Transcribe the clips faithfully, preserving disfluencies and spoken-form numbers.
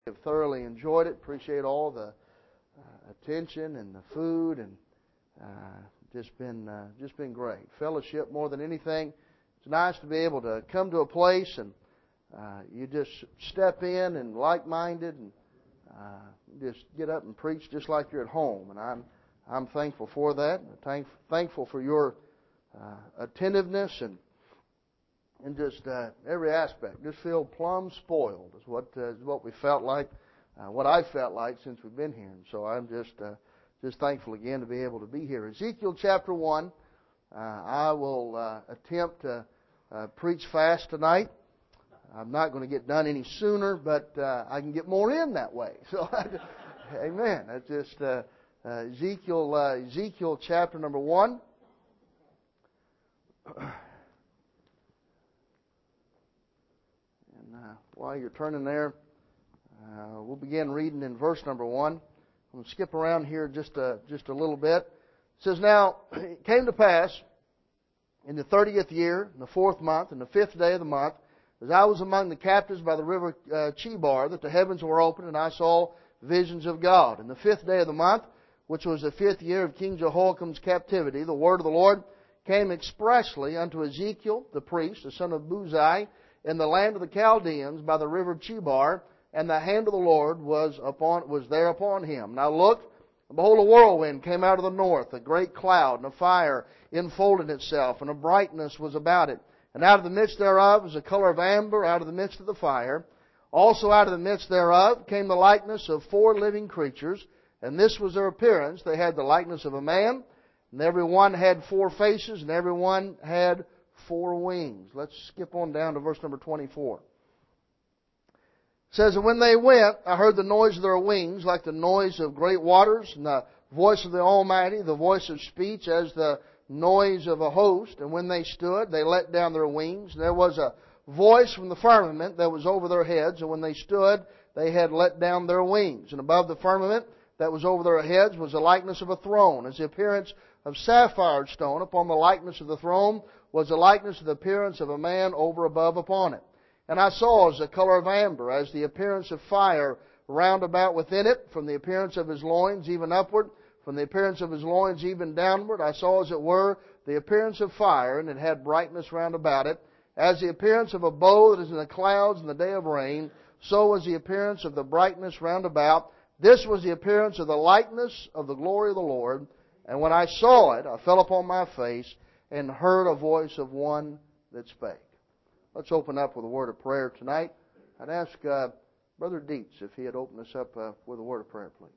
I've thoroughly enjoyed it. Appreciate all the uh, attention and the food, and uh, just been uh, just been great. Fellowship more than anything. It's nice to be able to come to a place and uh, you just step in and like-minded and uh, just get up and preach just like you're at home. And I'm I'm thankful for that. I'm thankful for your uh, attentiveness and. And just uh, every aspect, just feel plumb spoiled is what uh, is what we felt like, uh, what I felt like since we've been here. And so I'm just uh, just thankful again to be able to be here. Ezekiel chapter one. Uh, I will uh, attempt to uh, preach fast tonight. I'm not going to get done any sooner, but uh, I can get more in that way. So, amen. That's just uh, uh, Ezekiel uh, Ezekiel chapter number one. Uh, while you're turning there, uh, we'll begin reading in verse number one. I'm going to skip around here just a, just a little bit. It says, Now it came to pass in the thirtieth year, in the fourth month, in the fifth day of the month, as I was among the captives by the river uh, Chebar, that the heavens were opened, and I saw visions of God. In the fifth day of the month, which was the fifth year of King Jehoiakim's captivity, the word of the Lord came expressly unto Ezekiel the priest, the son of Buzi, in the land of the Chaldeans by the river Chebar, and the hand of the Lord was upon was there upon him. Now look, and behold, a whirlwind came out of the north, a great cloud, and a fire enfolded itself, and a brightness was about it. And out of the midst thereof was a color of amber out of the midst of the fire. Also out of the midst thereof came the likeness of four living creatures, and this was their appearance. They had the likeness of a man, and every one had four faces, and every one had four wings. Let's skip on down to verse number twenty-four. It says, And when they went, I heard the noise of their wings, like the noise of great waters, and the voice of the Almighty, the voice of speech, as the noise of a host. And when they stood, they let down their wings. And there was a voice from the firmament that was over their heads. And when they stood, they had let down their wings. And above the firmament that was over their heads was the likeness of a throne, as the appearance of sapphire stone. Upon the likeness of the throne was the likeness of the appearance of a man over above upon it. And I saw as the color of amber, as the appearance of fire round about within it, from the appearance of his loins even upward, from the appearance of his loins even downward. I saw as it were the appearance of fire, and it had brightness round about it. As the appearance of a bow that is in the clouds in the day of rain, so was the appearance of the brightness round about. This was the appearance of the likeness of the glory of the Lord. And when I saw it, I fell upon my face, and heard a voice of one that spake. Let's open up with a word of prayer tonight. I'd ask uh, Brother Dietz if he had opened us up uh, with a word of prayer, please.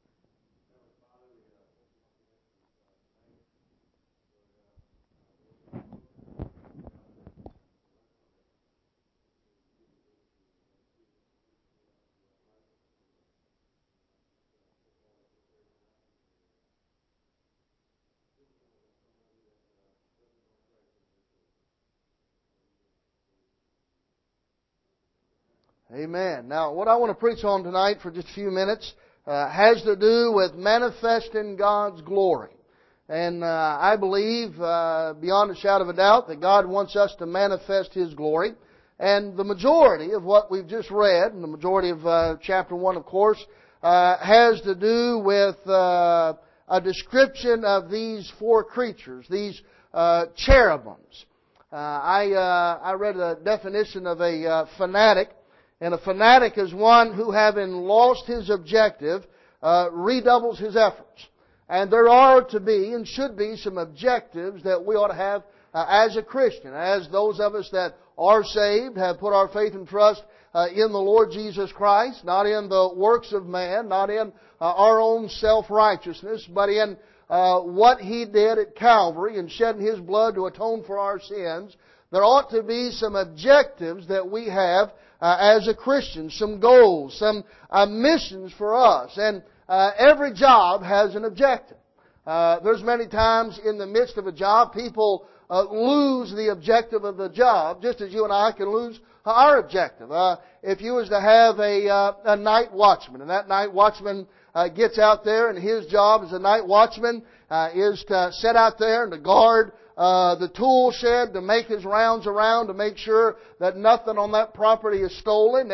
Amen. Now, what I want to preach on tonight for just a few minutes uh, has to do with manifesting God's glory. And uh, I believe, uh, beyond a shadow of a doubt, that God wants us to manifest His glory. And the majority of what we've just read, and the majority of uh, chapter one, of course, uh, has to do with uh, a description of these four creatures, these uh, cherubims. Uh, I uh, I read a definition of a uh, fanatic. And a fanatic is one who, having lost his objective, uh, redoubles his efforts. And there are to be and should be some objectives that we ought to have uh, as a Christian, as those of us that are saved, have put our faith and trust uh, in the Lord Jesus Christ, not in the works of man, not in uh, our own self-righteousness, but in uh, what He did at Calvary and shedding His blood to atone for our sins. There ought to be some objectives that we have Uh, as a Christian, some goals, some uh, missions for us. And uh, every job has an objective. Uh, there's many times in the midst of a job, people uh, lose the objective of the job, just as you and I can lose our objective. Uh, if you was to have a, uh, a night watchman, and that night watchman uh, gets out there, and his job as a night watchman uh, is to sit out there and to guard Uh, the tool shed, to make his rounds around, to make sure that nothing on that property is stolen. And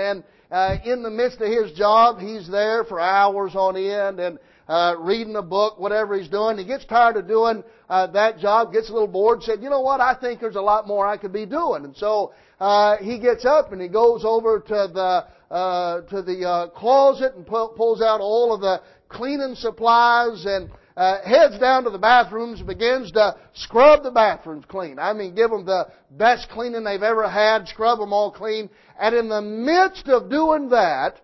uh, in the midst of his job, he's there for hours on end and uh, reading a book, whatever he's doing. He gets tired of doing uh, that job, gets a little bored, said, you know what, I think there's a lot more I could be doing. And so uh, he gets up and he goes over to the uh, to the uh, closet and pu- pulls out all of the cleaning supplies and Uh, heads down to the bathrooms and begins to scrub the bathrooms clean. I mean, give them the best cleaning they've ever had, scrub them all clean. And in the midst of doing that,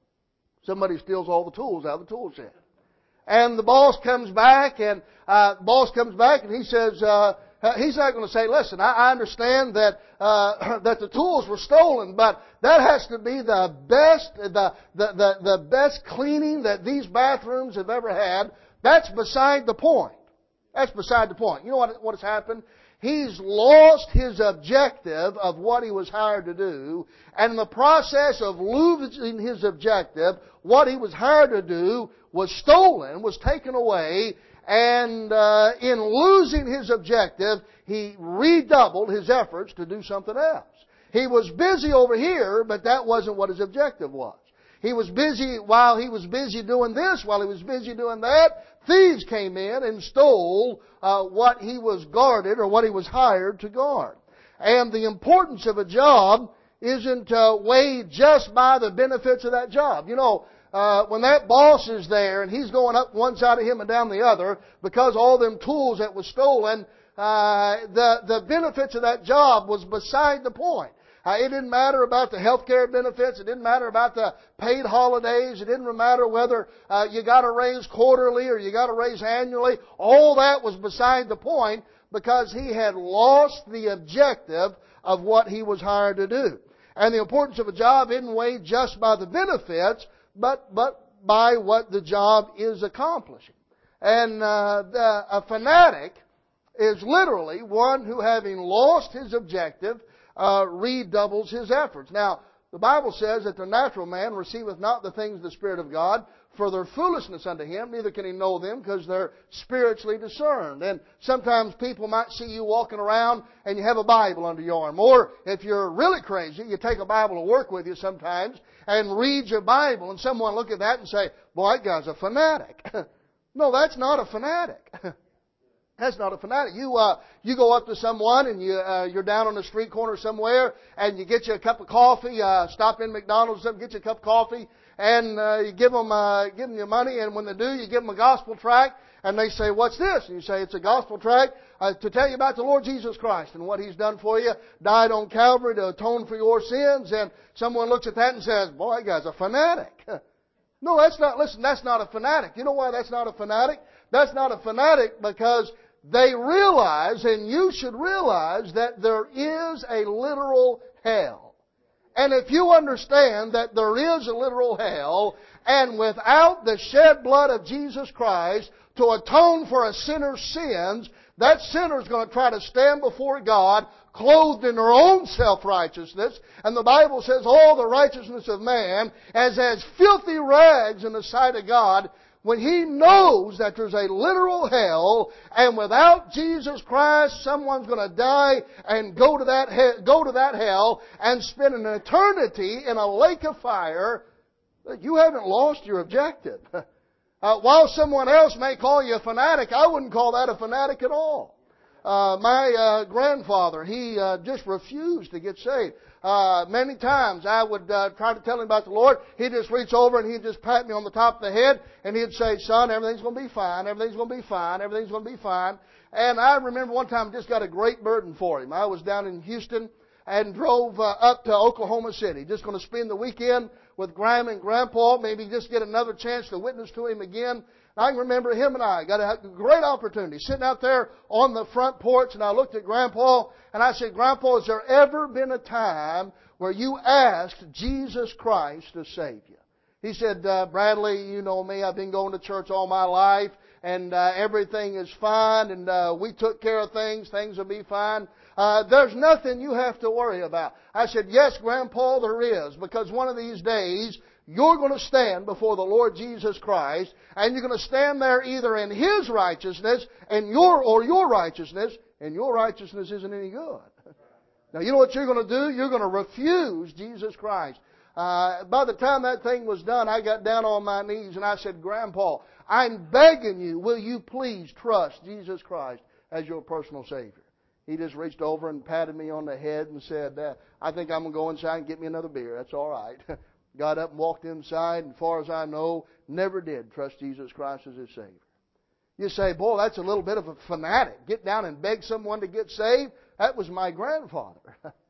somebody steals all the tools out of the tool shed. And the boss comes back, and uh, the boss comes back, and he says, uh, he's not going to say, listen, I, I understand that uh, that the tools were stolen, but that has to be the best, the, the the the best cleaning that these bathrooms have ever had. That's beside the point. That's beside the point. You know what, what has happened? He's lost his objective of what he was hired to do. And in the process of losing his objective, what he was hired to do was stolen, was taken away. And uh, in losing his objective, he redoubled his efforts to do something else. He was busy over here, but that wasn't what his objective was. He was busy, while he was busy doing this, while he was busy doing that, thieves came in and stole uh, what he was guarded or what he was hired to guard. And the importance of a job isn't uh, weighed just by the benefits of that job. You know, uh, when that boss is there and he's going up one side of him and down the other because all them tools that was stolen, uh, the, the benefits of that job was beside the point. Uh, it didn't matter about the health care benefits. It didn't matter about the paid holidays. It didn't matter whether uh, you got a raise quarterly or you got a raise annually. All that was beside the point because he had lost the objective of what he was hired to do. And the importance of a job isn't weighed just by the benefits, but but by what the job is accomplishing. And uh, the, a fanatic is literally one who, having lost his objective, Uh, redoubles his efforts. Now, the Bible says that the natural man receiveth not the things of the Spirit of God, for their foolishness unto him, neither can he know them, because they're spiritually discerned. And sometimes people might see you walking around and you have a Bible under your arm. Or if you're really crazy, you take a Bible to work with you sometimes and read your Bible, and someone look at that and say, boy, that guy's a fanatic. No, that's not a fanatic. That's not a fanatic. You uh, you go up to someone and you uh, you're down on the street corner somewhere and you get you a cup of coffee. Uh, stop in McDonald's, or something, get you a cup of coffee, and uh, you give them uh, give them your money. And when they do, you give them a gospel tract, and they say, "What's this?" And you say, "It's a gospel tract uh, to tell you about the Lord Jesus Christ and what He's done for you. Died on Calvary to atone for your sins." And someone looks at that and says, "Boy, that guy's a fanatic." No, that's not. Listen, that's not a fanatic. You know why that's not a fanatic? That's not a fanatic because they realize, and you should realize, that there is a literal hell. And if you understand that there is a literal hell, and without the shed blood of Jesus Christ to atone for a sinner's sins, that sinner is going to try to stand before God clothed in their own self-righteousness. And the Bible says all the righteousness of man as as filthy rags in the sight of God, when he knows that there's a literal hell, and without Jesus Christ, someone's going to die and go to that he- go to that hell and spend an eternity in a lake of fire, you haven't lost your objective. Uh, while someone else may call you a fanatic, I wouldn't call that a fanatic at all. Uh, my uh, grandfather, he uh, just refused to get saved. Uh, many times I would uh, try to tell him about the Lord. He'd just reach over and he'd just pat me on the top of the head and he'd say, "Son, everything's going to be fine, everything's going to be fine, everything's going to be fine." And I remember one time I just got a great burden for him. I was down in Houston and drove uh, up to Oklahoma City, just going to spend the weekend with Grandma and Grandpa, maybe just get another chance to witness to him again. I can remember him and I got a great opportunity sitting out there on the front porch, and I looked at Grandpa and I said, "Grandpa, has there ever been a time where you asked Jesus Christ to save you?" He said, uh, "Bradley, you know me, I've been going to church all my life, and uh, everything is fine, and uh, we took care of things, things will be fine. Uh, there's nothing you have to worry about." I said, "Yes, Grandpa, there is, because one of these days you're going to stand before the Lord Jesus Christ, and you're going to stand there either in His righteousness and your or your righteousness, and your righteousness isn't any good." Now, you know what you're going to do? You're going to refuse Jesus Christ. Uh, by the time that thing was done, I got down on my knees and I said, Grandpa, I'm begging you, will you please trust Jesus Christ as your personal Savior? He just reached over and patted me on the head and said, uh, I think I'm going to go inside and get me another beer. That's all right. Got up and walked inside, and as far as I know, never did trust Jesus Christ as His Savior. You say, boy, that's a little bit of a fanatic. Get down and beg someone to get saved? That was my grandfather.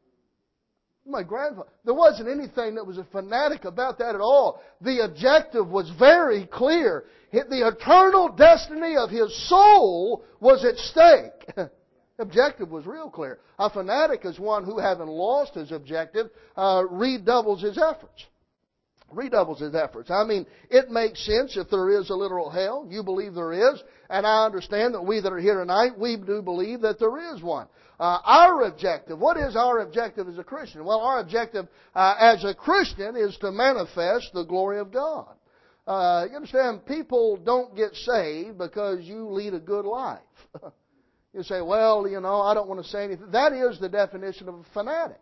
My grandfather. There wasn't anything that was a fanatic about that at all. The objective was very clear. The eternal destiny of his soul was at stake. The objective was real clear. A fanatic is one who, having lost his objective, uh, redoubles his efforts. Redoubles his efforts. I mean, it makes sense if there is a literal hell. You believe there is. And I understand that we that are here tonight, we do believe that there is one. Uh, our objective, what is our objective as a Christian? Well, our objective uh, as a Christian is to manifest the glory of God. Uh, you understand, people don't get saved because you lead a good life. You say, well, you know, I don't want to say anything. That is the definition of a fanatic.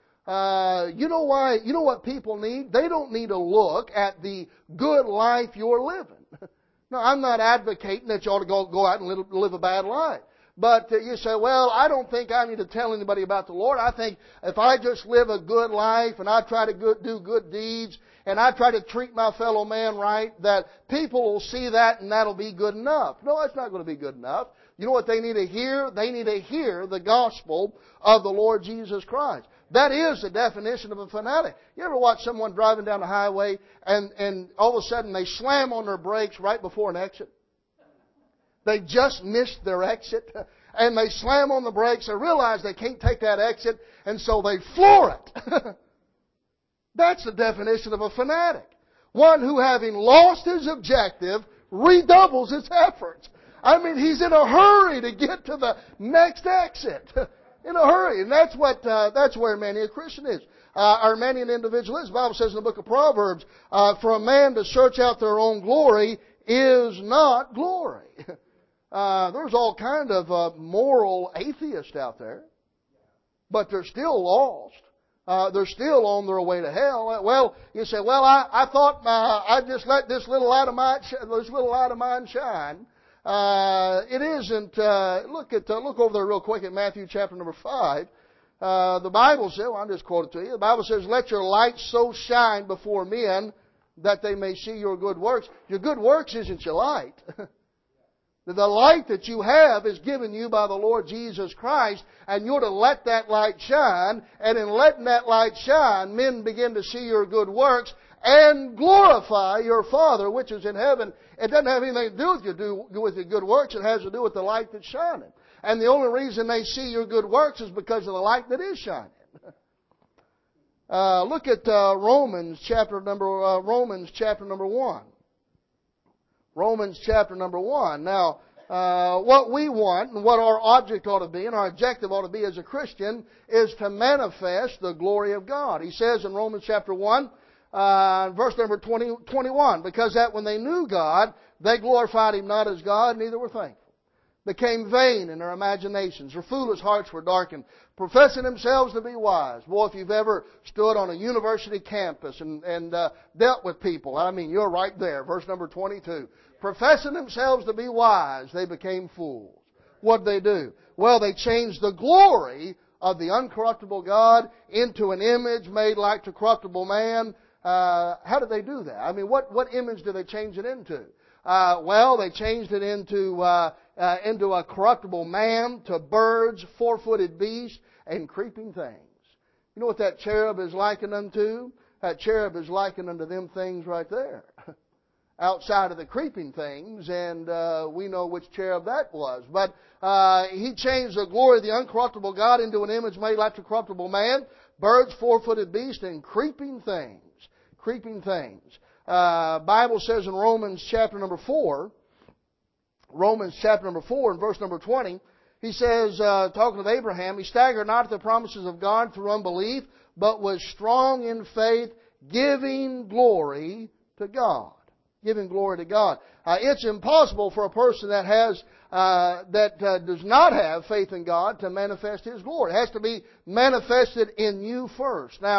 Uh, you know why? You know what people need? They don't need to look at the good life you're living. No, I'm not advocating that you ought to go, go out and live, live a bad life. But uh, you say, well, I don't think I need to tell anybody about the Lord. I think if I just live a good life and I try to good, do good deeds and I try to treat my fellow man right, that people will see that and that'll be good enough. No, that's not going to be good enough. You know what they need to hear? They need to hear the gospel of the Lord Jesus Christ. That is the definition of a fanatic. You ever watch someone driving down the highway and, and all of a sudden they slam on their brakes right before an exit? They just missed their exit and they slam on the brakes. They realize they can't take that exit and so they floor it. That's the definition of a fanatic. One who, having lost his objective, redoubles his efforts. I mean, he's in a hurry to get to the next exit. In a hurry. And that's what, uh, that's where many a Christian is. Uh, or many an individual is. The Bible says in the book of Proverbs, uh, for a man to search out their own glory is not glory. Uh, there's all kind of uh, moral atheists out there. But they're still lost. Uh, they're still on their way to hell. Well, you say, well, I, I thought uh, I'd just let this little light of mine, this little light of mine shine. Uh, it isn't, uh, look at, uh, look over there real quick at Matthew chapter number five. Uh, the Bible says, well, I'll just quote it to you. The Bible says, let your light so shine before men that they may see your good works. Your good works isn't your light. The light that you have is given you by the Lord Jesus Christ, and you're to let that light shine, and in letting that light shine, men begin to see your good works and glorify your Father which is in heaven. It doesn't have anything to do with your, do, with your good works. It has to do with the light that's shining. And the only reason they see your good works is because of the light that is shining. Uh, look at uh, Romans chapter number uh, Romans chapter number one. Romans chapter number one. Now, uh, what we want and what our object ought to be and our objective ought to be as a Christian is to manifest the glory of God. He says in Romans chapter one, uh, verse number twenty, twenty-one, because that when they knew God, they glorified Him not as God, neither were thankful. Became vain in their imaginations. Their foolish hearts were darkened, professing themselves to be wise. Boy, if you've ever stood on a university campus and, and uh, dealt with people, I mean, you're right there. Verse number twenty-two. Professing themselves to be wise, they became fools. What did they do? Well, they changed the glory of the uncorruptible God into an image made like to corruptible man. Uh, how did they do that? I mean, what, what image did they change it into? Uh, well, they changed it into uh, uh, into a corruptible man, to birds, four-footed beasts, and creeping things. You know what that cherub is likened unto? That cherub is likened unto them things right there. Outside of the creeping things, and uh, we know which cherub that was. But uh, he changed the glory of the uncorruptible God into an image made like a corruptible man, birds, four-footed beasts, and creeping things. Creeping things. Uh, Bible says in Romans chapter number four, Romans chapter number four and verse number twenty, he says, uh, talking of Abraham, he staggered not at the promises of God through unbelief, but was strong in faith, giving glory to God. Giving glory to God. Uh, it's impossible for a person that has uh, that uh, does not have faith in God to manifest His glory. It has to be manifested in you first. Now,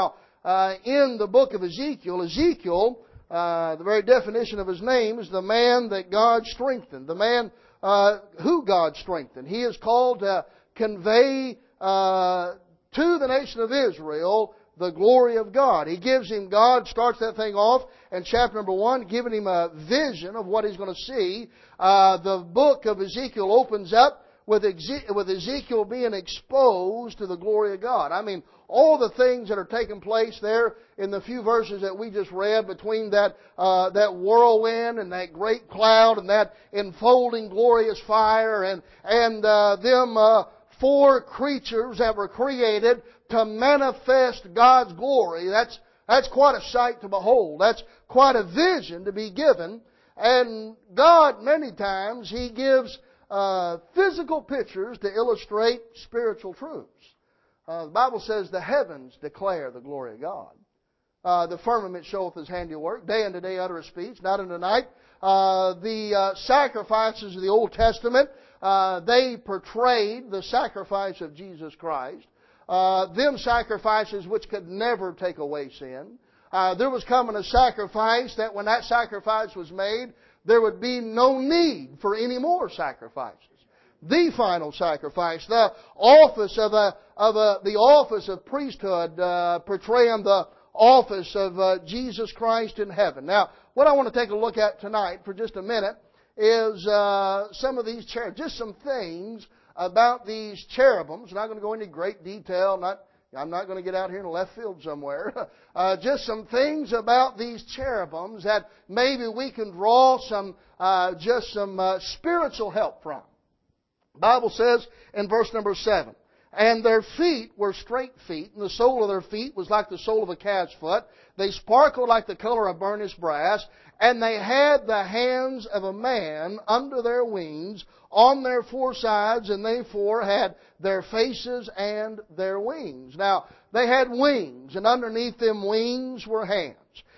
uh, in the book of Ezekiel. Ezekiel, uh, the very definition of his name is the man that God strengthened, the man uh, who God strengthened. He is called to convey uh, to the nation of Israel the glory of God. He gives him, God starts that thing off in chapter number one, giving him a vision of what he's going to see. Uh, the book of Ezekiel opens up with, Eze- with Ezekiel being exposed to the glory of God. I mean, all the things that are taking place there in the few verses that we just read between that uh, that whirlwind and that great cloud and that enfolding glorious fire and and uh, them uh, four creatures that were created to manifest God's glory. That's that's quite a sight to behold. That's quite a vision to be given. And God, many times, He gives uh, physical pictures to illustrate spiritual truths. Uh, the Bible says the heavens declare the glory of God. Uh, the firmament showeth His handiwork. Day unto day utter His speech, night unto night. Uh, the uh, sacrifices of the Old Testament, uh, they portrayed the sacrifice of Jesus Christ. Uh, them sacrifices which could never take away sin. Uh, there was coming a sacrifice that when that sacrifice was made, there would be no need for any more sacrifices. The final sacrifice, the office of a, of a, the office of priesthood, uh, portraying the office of uh, Jesus Christ in heaven. Now, what I want to take a look at tonight for just a minute is uh, some of these cherubs, just some things about these cherubims. I'm not going to go into great detail. Not, I'm not going to get out here in left field somewhere. uh, just some things about these cherubims that maybe we can draw some, uh, just some uh, spiritual help from. The Bible says in verse number seven, and their feet were straight feet, and the sole of their feet was like the sole of a calf's foot. They sparkled like the color of burnished brass, and they had the hands of a man under their wings on their four sides, and they four had their faces and their wings. Now, they had wings, and underneath them wings were hands.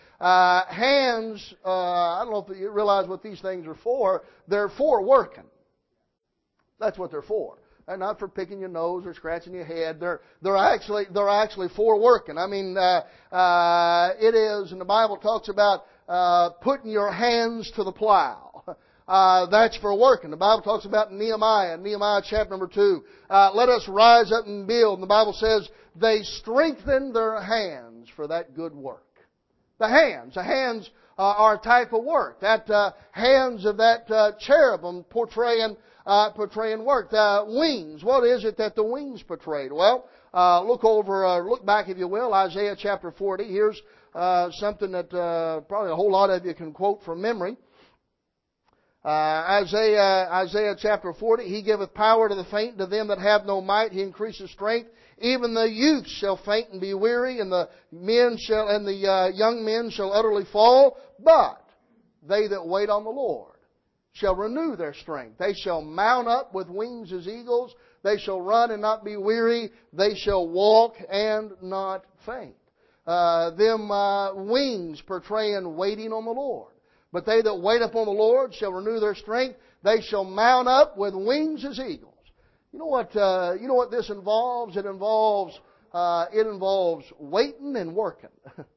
Uh, hands, uh, I don't know if you realize what these things are for. They're for working. That's what they're for. They're not for picking your nose or scratching your head. They're they're actually they're actually for working. I mean, uh, uh, it is, and the Bible talks about uh, putting your hands to the plow. Uh, that's for working. The Bible talks about Nehemiah, Nehemiah chapter number two. Uh, let us rise up and build. And the Bible says they strengthened their hands for that good work. The hands, the hands uh, are a type of work. That uh, hands of that uh, cherubim portraying. Uh, portraying work. The wings. What is it that the wings portrayed? Well, uh, look over, uh, look back if you will, Isaiah chapter forty. Here's uh, something that uh, probably a whole lot of you can quote from memory. Uh, Isaiah, Isaiah chapter forty. He giveth power to the faint, to them that have no might. He increaseth strength. Even the youth shall faint and be weary, and the men shall, and the uh, young men shall utterly fall. But they that wait on the Lord shall renew their strength. They shall mount up with wings as eagles. They shall run and not be weary. They shall walk and not faint. Uh, them uh, wings portraying waiting on the Lord. But they that wait upon the Lord shall renew their strength. They shall mount up with wings as eagles. You know what? Uh, you know what this involves? It involves uh, it involves waiting and working.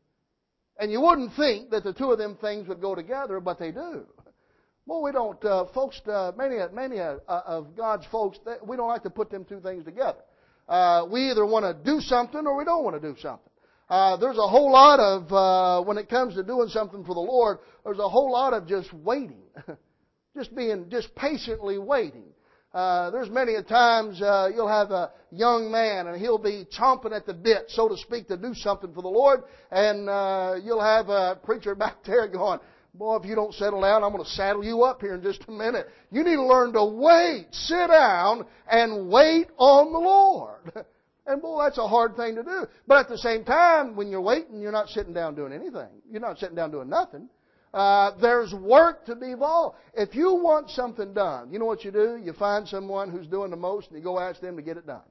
And you wouldn't think that the two of them things would go together, but they do. Well, we don't, uh, folks, uh, many, many uh, of God's folks, we don't like to put them two things together. Uh, we either want to do something or we don't want to do something. Uh, there's a whole lot of, uh, when it comes to doing something for the Lord, there's a whole lot of just waiting. just being, just patiently waiting. Uh, there's many a times uh, you'll have a young man and he'll be chomping at the bit, so to speak, to do something for the Lord. And uh, you'll have a preacher back there going, boy, if you don't settle down, I'm going to saddle you up here in just a minute. You need to learn to wait. Sit down and wait on the Lord. And boy, that's a hard thing to do. But at the same time, when you're waiting, you're not sitting down doing anything. You're not sitting down doing nothing. Uh, there's work to be involved. If you want something done, you know what you do? You find someone who's doing the most and you go ask them to get it done.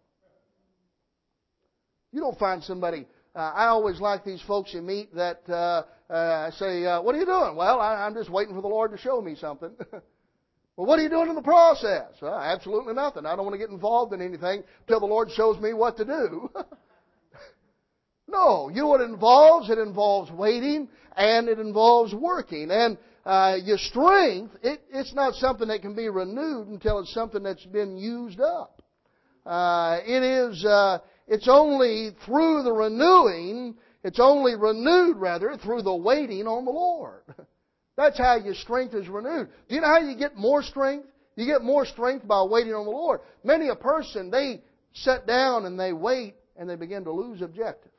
You don't find somebody... Uh, I always like these folks you meet that uh, uh, say, uh, what are you doing? Well, I, I'm just waiting for the Lord to show me something. Well, what are you doing in the process? Well, absolutely nothing. I don't want to get involved in anything till the Lord shows me what to do. No. You know what it involves? It involves waiting and it involves working. And uh, your strength, it, it's not something that can be renewed until it's something that's been used up. Uh, it is, uh, it's only through the renewing, it's only renewed rather through the waiting on the Lord. That's how your strength is renewed. Do you know how you get more strength? You get more strength by waiting on the Lord. Many a person, they sit down and they wait and they begin to lose objective.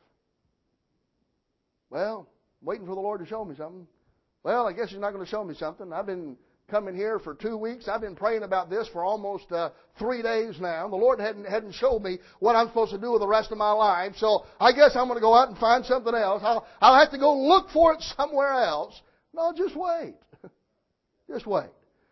Well, waiting for the Lord to show me something. Well, I guess He's not going to show me something. I've been coming here for two weeks. I've been praying about this for almost uh, three days now. The Lord hadn't hadn't showed me what I'm supposed to do with the rest of my life. So I guess I'm going to go out and find something else. I'll, I'll have to go look for it somewhere else. No, just wait. Just wait.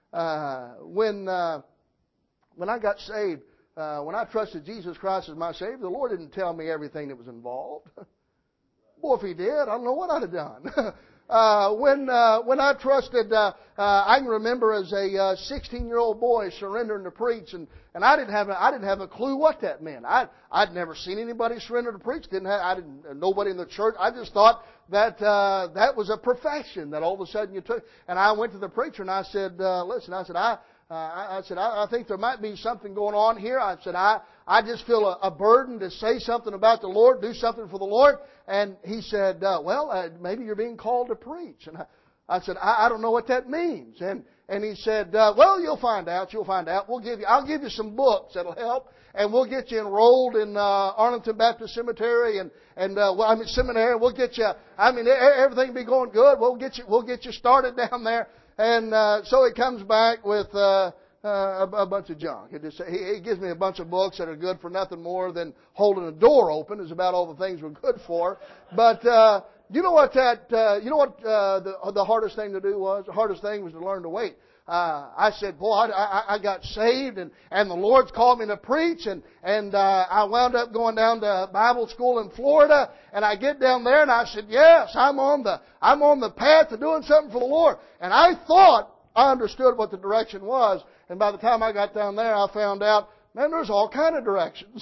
Uh, when uh, when I got saved, uh, when I trusted Jesus Christ as my Savior, the Lord didn't tell me everything that was involved. Boy, if He did, I don't know what I'd have done. uh, when uh, when I trusted, uh, uh, I can remember as a sixteen-year-old boy surrendering to preach, and, and I didn't have a, I didn't have a clue what that meant. I I'd never seen anybody surrender to preach. Didn't have, I didn't nobody in the church. I just thought that uh, that was a profession that all of a sudden you took. And I went to the preacher and I said, uh, "Listen," I said, "I." Uh, I, I said, I, I think there might be something going on here. I said, I, I just feel a, a burden to say something about the Lord, do something for the Lord. And he said, uh, well, uh, maybe you're being called to preach. And I, I said, I, I don't know what that means. And, and he said, uh, well, you'll find out. You'll find out. We'll give you, I'll give you some books that'll help. And we'll get you enrolled in uh, Arlington Baptist Cemetery and and uh, well, I mean seminary. We'll get you. I mean everything will be going good. We'll get you. We'll get you started down there. And uh, so he comes back with uh, uh, a, a bunch of junk. It just, he, he gives me a bunch of books that are good for nothing more than holding a door open. Is about all the things we're good for. But uh, you know what that? Uh, you know what uh, the the hardest thing to do was? The hardest thing was to learn to wait. Uh, I said, boy, I, I, I got saved, and, and the Lord's called me to preach, and, and uh, I wound up going down to Bible school in Florida, and I get down there, and I said, yes, I'm on the I'm on the path to doing something for the Lord. And I thought I understood what the direction was, and by the time I got down there, I found out, man, there's all kind of directions.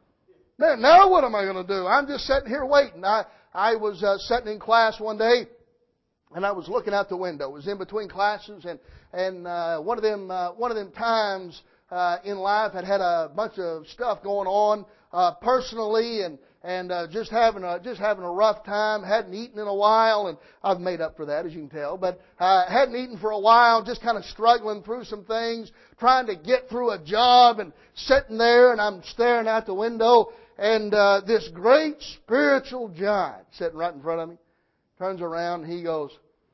Man, now what am I going to do? I'm just sitting here waiting. I I was uh, sitting in class one day, and I was looking out the window. It was in between classes, and and uh, one of them uh, one of them times uh, in life, I'd had a bunch of stuff going on uh, personally, and and uh, just having a just having a rough time. Hadn't eaten in a while, and I've made up for that, as you can tell. But uh, hadn't eaten for a while, just kind of struggling through some things, trying to get through a job, and sitting there, and I'm staring out the window, and uh, this great spiritual giant sitting right in front of me turns around, and he goes,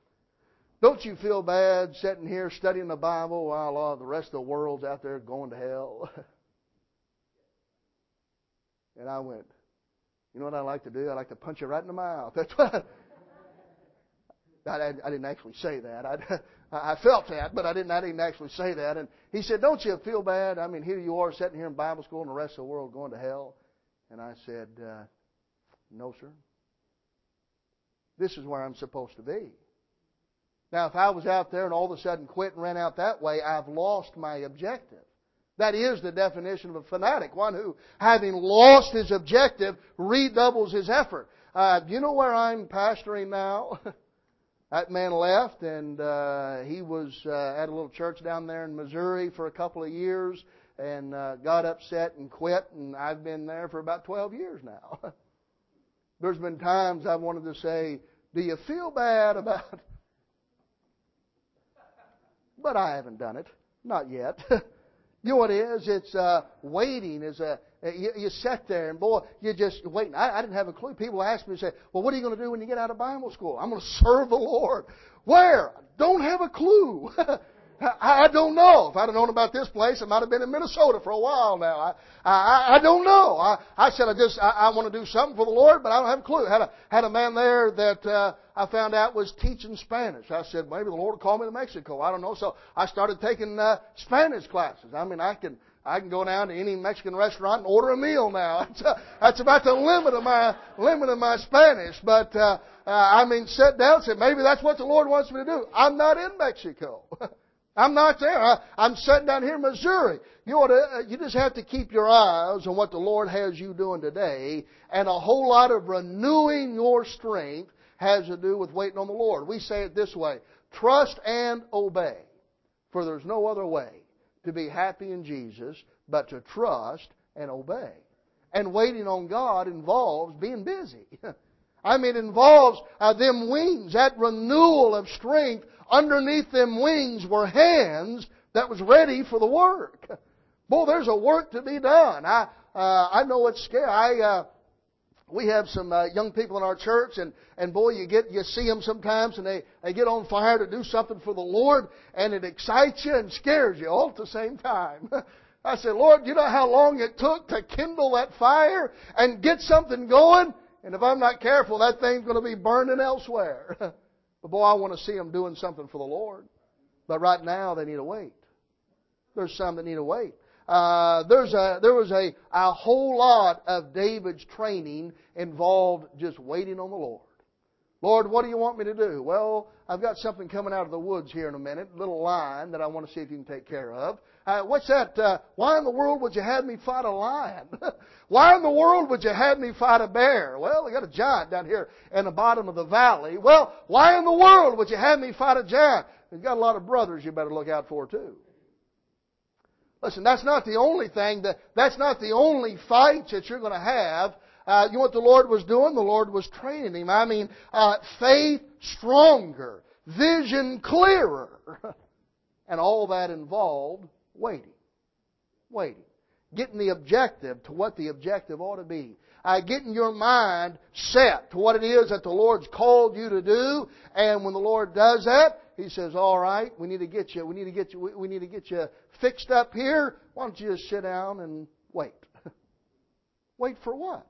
don't you feel bad sitting here studying the Bible while uh, the rest of the world's out there going to hell? And I went, you know what I like to do? I like to punch you right in the mouth. That's what I, I, I didn't actually say that. I, I felt that, but I didn't, I didn't actually say that. And he said, don't you feel bad? I mean, here you are sitting here in Bible school and the rest of the world going to hell. And I said, uh, no, sir. This is where I'm supposed to be. Now, if I was out there and all of a sudden quit and ran out that way, I've lost my objective. That is the definition of a fanatic, one who, having lost his objective, redoubles his effort. Uh, do you know where I'm pastoring now? That man left, and uh, he was uh, at a little church down there in Missouri for a couple of years, and uh, got upset and quit, and I've been there for about twelve years now. There's been times I've wanted to say, do you feel bad about... But I haven't done it. Not yet. You know what it is? It's uh, waiting. Is a you, you sit there and boy, you just waiting. I, I didn't have a clue. People ask me, say, "Well, what are you going to do when you get out of Bible school?" I'm going to serve the Lord. Where? Don't have a clue. I, I don't know. If I'd have known about this place, I might have been in Minnesota for a while now. I I, I don't know. I, I said I just I, I want to do something for the Lord, but I don't have a clue. Had a had a man there that uh, I found out was teaching Spanish. I said maybe the Lord will call me to Mexico. I don't know. So I started taking uh, Spanish classes. I mean, I can I can go down to any Mexican restaurant and order a meal now. That's, uh, that's about the limit of my limit of my Spanish. But uh, uh, I mean, sit down and say maybe that's what the Lord wants me to do. I'm not in Mexico. I'm not there. I, I'm sitting down here in Missouri. You ought to, you just have to keep your eyes on what the Lord has you doing today. And a whole lot of renewing your strength has to do with waiting on the Lord. We say it this way: trust and obey. For there's no other way to be happy in Jesus but to trust and obey. And waiting on God involves being busy. I mean, it involves uh, them wings, that renewal of strength. Underneath them wings were hands that was ready for the work. Boy, there's a work to be done. I uh, I know it's scary. I uh, we have some uh, young people in our church, and and boy, you get you see them sometimes, and they they get on fire to do something for the Lord, and it excites you and scares you all at the same time. I said, Lord, you know how long it took to kindle that fire and get something going? And if I'm not careful, that thing's going to be burning elsewhere. But boy, I want to see them doing something for the Lord. But right now, they need to wait. There's some that need to wait. Uh, there's a, there was a, a whole lot of David's training involved just waiting on the Lord. Lord, what do you want me to do? Well, I've got something coming out of the woods here in a minute, a little lion that I want to see if you can take care of. Uh, what's that? Uh, why in the world would you have me fight a lion? Why in the world would you have me fight a bear? Well, we got a giant down here in the bottom of the valley. Well, why in the world would you have me fight a giant? You've got a lot of brothers you better look out for too. Listen, that's not the only thing, that, that's not the only fights that you're going to have. Uh, you know what the Lord was doing? The Lord was training him. I mean, uh, faith stronger, vision clearer. And all that involved waiting. Waiting. Getting the objective to what the objective ought to be. Uh, getting your mind set to what it is that the Lord's called you to do. And when the Lord does that, He says, all right, we need to get you, we need to get you, we need to get you fixed up here. Why don't you just sit down and wait? Wait for what?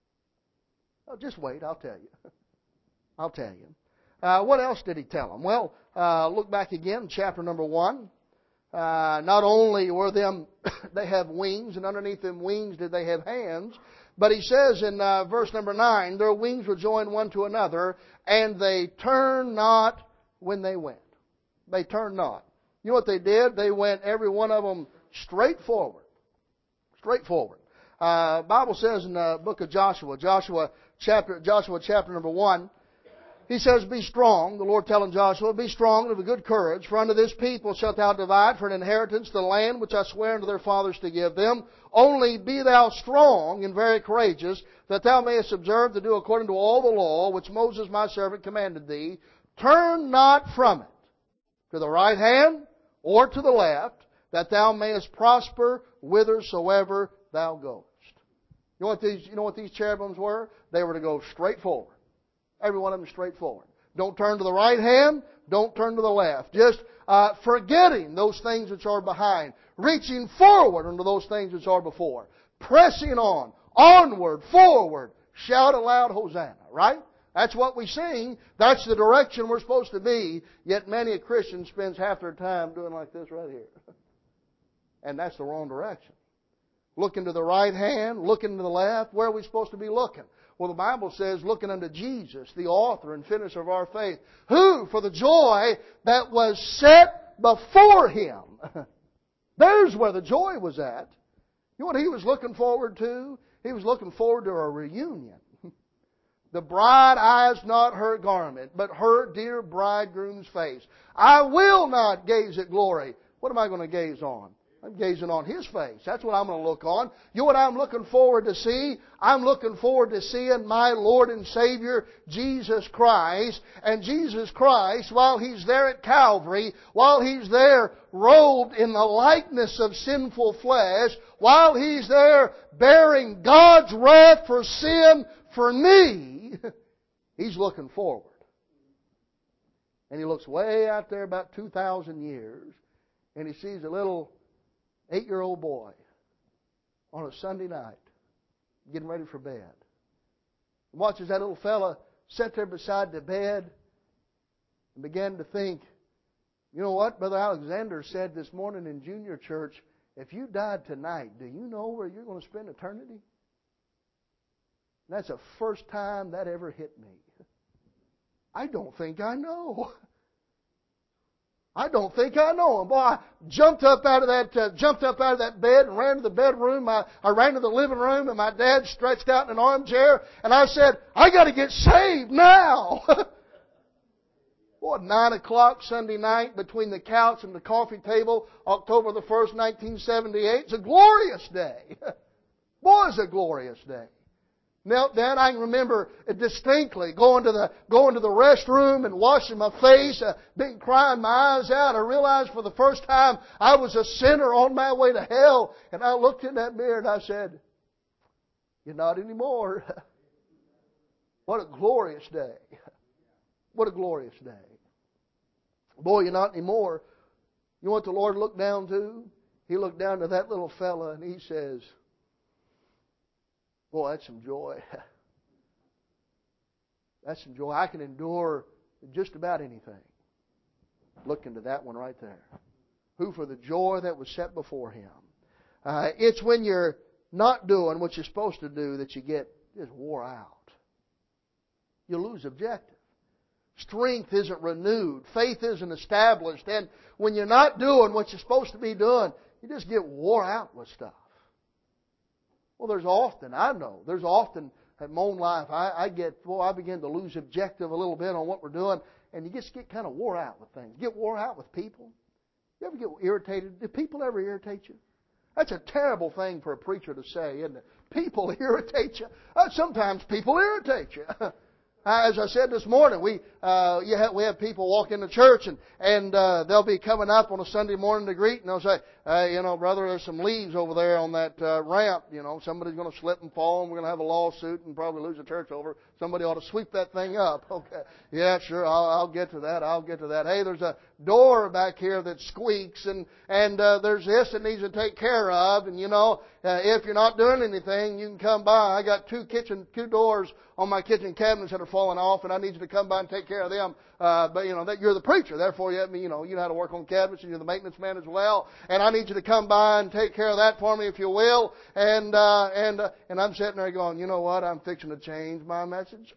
Oh, just wait, I'll tell you. I'll tell you. Uh, what else did He tell them? Well, uh, look back again, chapter number one. Uh, not only were them, they have wings, and underneath them wings did they have hands, but He says in uh, verse number nine, their wings were joined one to another, and they turned not when they went. They turned not. You know what they did? They went, every one of them, straight forward. Straight forward. Uh, Bible says in the book of Joshua, Joshua chapter, Joshua chapter number one, He says, be strong, the Lord telling Joshua, be strong and of a good courage, for unto this people shalt thou divide for an inheritance the land which I swear unto their fathers to give them. Only be thou strong and very courageous, that thou mayest observe to do according to all the law which Moses my servant commanded thee. Turn not from it, to the right hand or to the left, that thou mayest prosper whithersoever thou goest. You know what these, you know what these cherubims were? They were to go straight forward. Every one of them straight forward. Don't turn to the right hand. Don't turn to the left. Just uh, forgetting those things which are behind. Reaching forward unto those things which are before. Pressing on. Onward. Forward. Shout aloud, Hosanna. Right? That's what we sing. That's the direction we're supposed to be. Yet many a Christian spends half their time doing like this right here. And that's the wrong direction. Looking to the right hand, looking to the left. Where are we supposed to be looking? Well, the Bible says, looking unto Jesus, the author and finisher of our faith, who, for the joy that was set before Him. There's where the joy was at. You know what He was looking forward to? He was looking forward to a reunion. The bride eyes not her garment, but her dear bridegroom's face. I will not gaze at glory. What am I going to gaze on? I'm gazing on His face. That's what I'm going to look on. You know what I'm looking forward to see? I'm looking forward to seeing my Lord and Savior, Jesus Christ. And Jesus Christ, while He's there at Calvary, while He's there robed in the likeness of sinful flesh, while He's there bearing God's wrath for sin for me, He's looking forward. And He looks way out there about two thousand years, and He sees a little eight-year-old boy on a Sunday night getting ready for bed. And watches that little fella sit there beside the bed and began to think, you know what Brother Alexander said this morning in junior church, if you died tonight, do you know where you're going to spend eternity? And that's the first time that ever hit me. I don't think I know. I don't think I know him. Boy, I jumped up out of that, uh, jumped up out of that bed and ran to the bedroom. I, I ran to the living room, and my dad stretched out in an armchair, and I said, I got to get saved now. Boy, nine o'clock Sunday night between the couch and the coffee table, October the first, nineteen seventy-eight. It's a glorious day. Boy, it's a glorious day. Knelt down. I can remember distinctly going to the going to the restroom and washing my face, uh, been crying my eyes out. I realized for the first time I was a sinner on my way to hell. And I looked in that mirror and I said, "You're not anymore." What a glorious day! What a glorious day! Boy, you're not anymore. You know what the Lord looked down to? He looked down to that little fella and He says, boy, that's some joy. That's some joy. I can endure just about anything. Look into that one right there. Who for the joy that was set before Him. Uh, it's when you're not doing what you're supposed to do that you get just wore out. You lose objective. Strength isn't renewed. Faith isn't established. And when you're not doing what you're supposed to be doing, you just get wore out with stuff. Well, there's often, I know, there's often in my own life, I, I get, well, I begin to lose objective a little bit on what we're doing, and you just get kind of wore out with things. Get wore out with people. You ever get irritated? Do people ever irritate you? That's a terrible thing for a preacher to say, isn't it? People irritate you. Uh, sometimes people irritate you. As I said this morning, we uh, you have, we have people walk into church and and uh, they'll be coming up on a Sunday morning to greet, and they'll say, uh, you know, brother, there's some leaves over there on that uh, ramp. You know, somebody's going to slip and fall, and we're going to have a lawsuit and probably lose the church over. Somebody ought to sweep that thing up. Okay, yeah, sure, I'll, I'll get to that. I'll get to that. Hey, there's a door back here that squeaks, and and uh, there's this that needs to take care of, and you know, uh, if you're not doing anything, you can come by. I got two kitchen two doors on my kitchen cabinets that are falling off, and I need you to come by and take care of them. Uh, but you know that you're the preacher, therefore you have me. You know you know how to work on cabinets, and you're the maintenance man as well. And I need you to come by and take care of that for me, if you will. And uh, and uh, and I'm sitting there going, you know what? I'm fixing to change my message.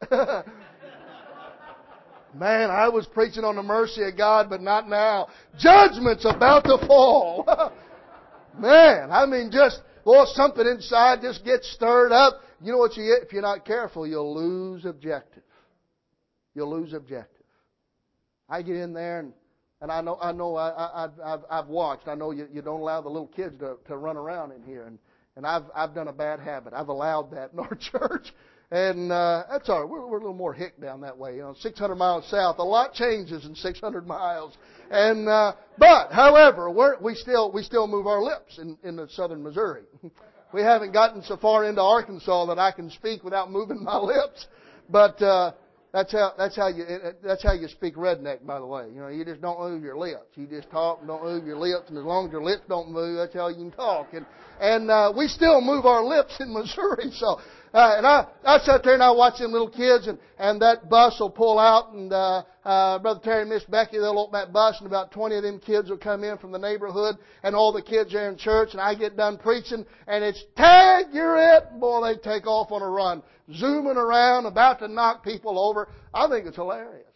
Man, I was preaching on the mercy of God, but not now. Judgment's about to fall. Man, I mean, just well, something inside just gets stirred up. You know what? You if you're not careful, you'll lose objective. You'll lose objective. I get in there and, and I know I know I, I I've I've watched. I know you, you don't allow the little kids to, to run around in here, and, and I've I've done a bad habit. I've allowed that in our church, and uh, that's all right. We're we're a little more hick down that way. You know, six hundred miles south. A lot changes in six hundred miles, and uh, but however, we're, we still we still move our lips in in the southern Missouri. We haven't gotten so far into Arkansas that I can speak without moving my lips, but. Uh, That's how that's how you that's how you speak redneck, by the way. You know, you just don't move your lips. You just talk and don't move your lips, and as long as your lips don't move, that's how you can talk. And and uh, we still move our lips in Missouri. So uh, and I I sat there and I watch them little kids, and and that bus will pull out, and uh, uh, Brother Terry and Miss Becky, they'll open that bus, and about twenty of them kids will come in from the neighborhood, and all the kids are in church, and I get done preaching, and it's tag, you're it. Boy, they take off on a run, zooming around, about to knock people over. I think it's hilarious.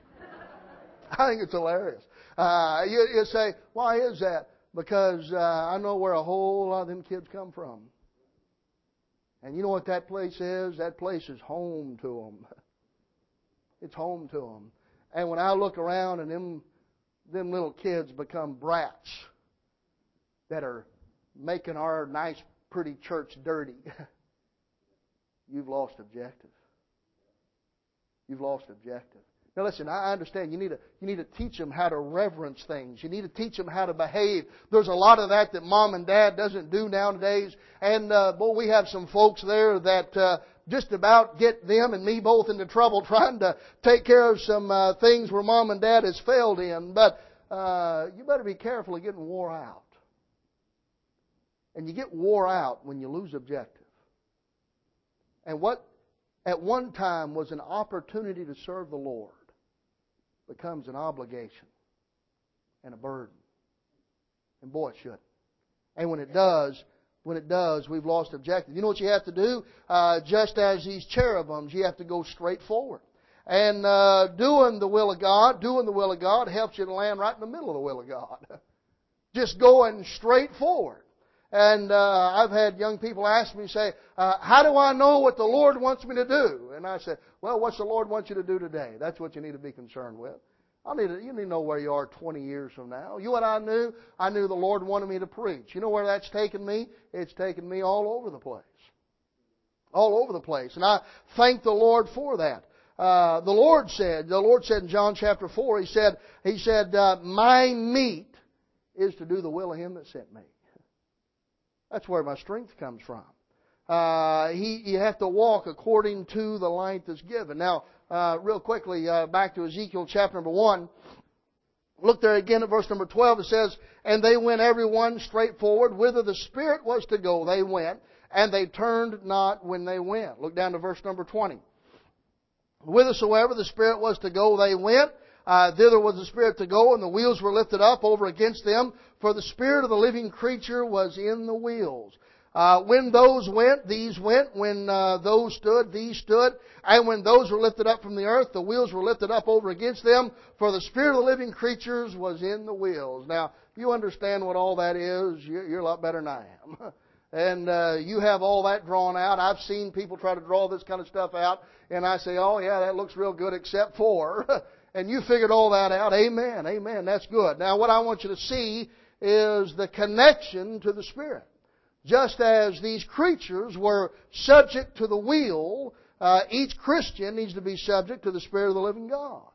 I think it's hilarious. Uh, you, you say, why is that? Because uh, I know where a whole lot of them kids come from. And you know what that place is? That place is home to them. It's home to them. And when I look around and them, them little kids become brats that are making our nice, pretty church dirty, you've lost objective. You've lost objective. Now listen, I understand you need to you need to teach them how to reverence things. You need to teach them how to behave. There's a lot of that that mom and dad doesn't do nowadays. And uh, boy, we have some folks there that uh, just about get them and me both into trouble trying to take care of some uh, things where mom and dad has failed in. But uh, you better be careful of getting wore out. And you get wore out when you lose objective. And what at one time was an opportunity to serve the Lord becomes an obligation and a burden. And boy, it shouldn't. And when it does, when it does, we've lost objective. You know what you have to do? Uh, just as these cherubims, you have to go straight forward. And uh, doing the will of God, doing the will of God helps you to land right in the middle of the will of God. Just going straight forward. And uh, I've had young people ask me, say, uh, how do I know what the Lord wants me to do? And I said, well, what's the Lord want you to do today? That's what you need to be concerned with. I need to, you need to know where you are twenty years from now. You know what I knew? I knew the Lord wanted me to preach. You know where that's taken me? It's taken me all over the place. All over the place. And I thank the Lord for that. Uh, the Lord said, the Lord said in John chapter four, He said, He said, uh, my meat is to do the will of Him that sent me. That's where my strength comes from. Uh, he, you have to walk according to the light that's given. Now, uh, real quickly, uh, back to Ezekiel chapter number one. Look there again at verse number twelve. It says, and they went every one straight forward. Whither the Spirit was to go, they went. And they turned not when they went. Look down to verse number twenty. Whithersoever the Spirit was to go, they went. Uh, thither was the Spirit to go, and the wheels were lifted up over against them, for the Spirit of the living creature was in the wheels. Uh, when those went, these went. When uh, those stood, these stood. And when those were lifted up from the earth, the wheels were lifted up over against them, for the Spirit of the living creatures was in the wheels. Now, you understand what all that is. You're, you're a lot better than I am. And uh, you have all that drawn out. I've seen people try to draw this kind of stuff out, and I say, oh, yeah, that looks real good, except for... And you figured all that out. Amen. Amen. That's good. Now what I want you to see is the connection to the Spirit. Just as these creatures were subject to the wheel, uh, each Christian needs to be subject to the Spirit of the living God.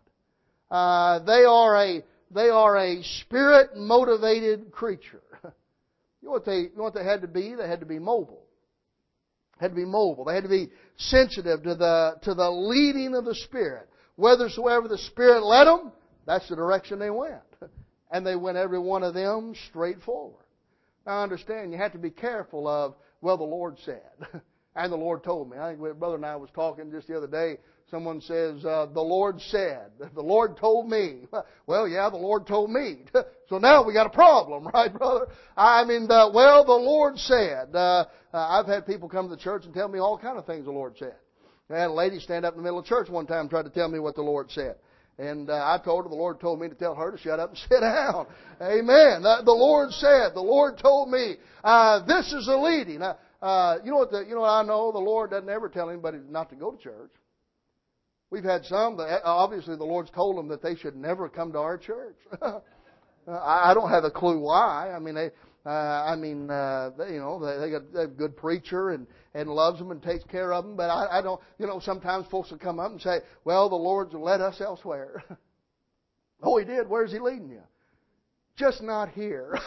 Uh, they are a they are a Spirit-motivated creature. You know what they you know what they had to be? They had to be mobile. Had to be mobile. They had to be sensitive to the to the leading of the Spirit. Whithersoever the Spirit led them, that's the direction they went. And they went every one of them straight forward. Now understand, you have to be careful of, well, the Lord said. And the Lord told me. I think my brother and I was talking just the other day. Someone says, uh, the Lord said. The Lord told me. Well, yeah, the Lord told me. So now we got a problem, right, brother? I mean, the, well, the Lord said. Uh, uh, I've had people come to the church and tell me all kind of things the Lord said. I had a lady stand up in the middle of church one time and tried to tell me what the Lord said. And uh, I told her the Lord told me to tell her to shut up and sit down. Amen. The, the Lord said, the Lord told me, uh, this is the leading. Uh, uh, you know what the, you know what I know? The Lord doesn't ever tell anybody not to go to church. We've had some that obviously the Lord's told them that they should never come to our church. I don't have a clue why. I mean, they, uh, I mean, uh, they, you know, they, they got they have a good preacher and, and loves them and takes care of them. But I, I don't, you know, sometimes folks will come up and say, well, the Lord's led us elsewhere. Oh, He did. Where's He leading you? Just not here.